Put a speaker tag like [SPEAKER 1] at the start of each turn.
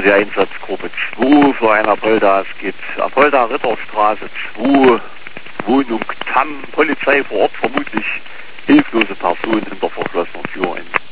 [SPEAKER 1] die Einsatzgruppe 2 für ein Apolda. Es geht Apolda Ritterstraße 2, Wohnung Tamm, Polizei vor Ort, vermutlich hilflose Personen hinter verschlossener Tür.